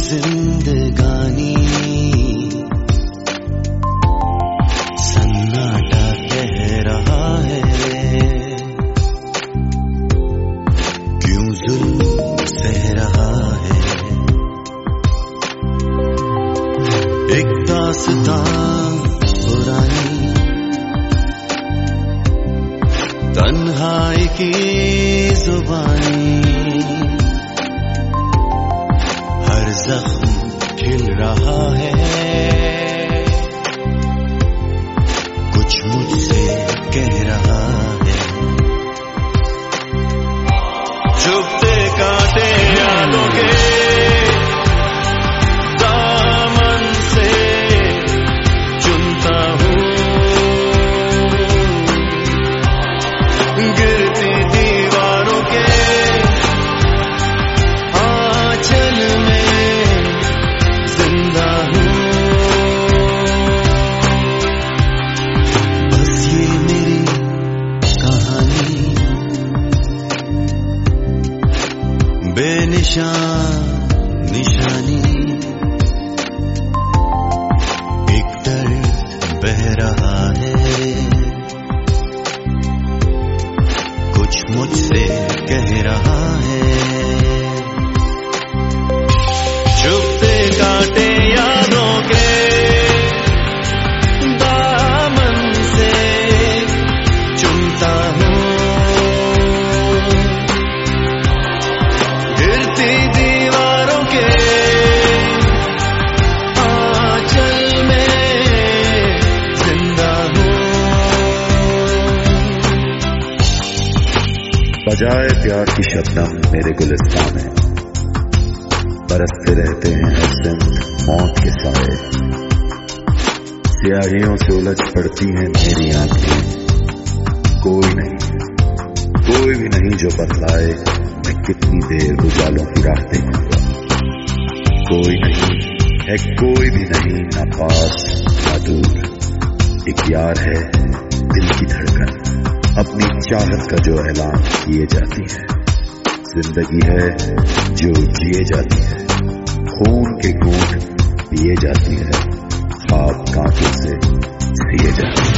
जिंदगानी सन्नाटा कह रहा है, क्यों जुल्म सह रहा है। एक दास्तां पुरानी तन्हाई की जुबानी, हर जख्म खिल रहा है, कुछ मुझसे कह रहा है। चुभते कांटे यादों के दामन से चुनता हूँ, गिरती दीवारों के आंचल में जिंदा हूँ। बस ये मेरी कहानी बेनिशान निशानी, एक दर्द बह रहा है, कुछ मुझसे कह रहा है। चुभते कांटे यादों के दामन से चुनता हूँ, गिरती दीवारों के आंचल में जिंदा हूँ। बजाए प्यार की शबनम मेरे गुलिस्तां में बरसते रहते हैं हर दिन मौत के साए। स्याहियों से उलझ पड़ती हैं मेरी आंखें, कोई भी नहीं जो बतलाए मैं कितनी देर उजालों की राह देखूंगा। कोई भी नहीं, ना पास ना दूर, एक यार है दिल की धड़कन, अपनी चाहत का जो ऐलान किए जाती है। जिंदगी है जो जिए जाती है, खून के घूंट पिए जाती है, ख्वाब कांटों से सिए जाती है।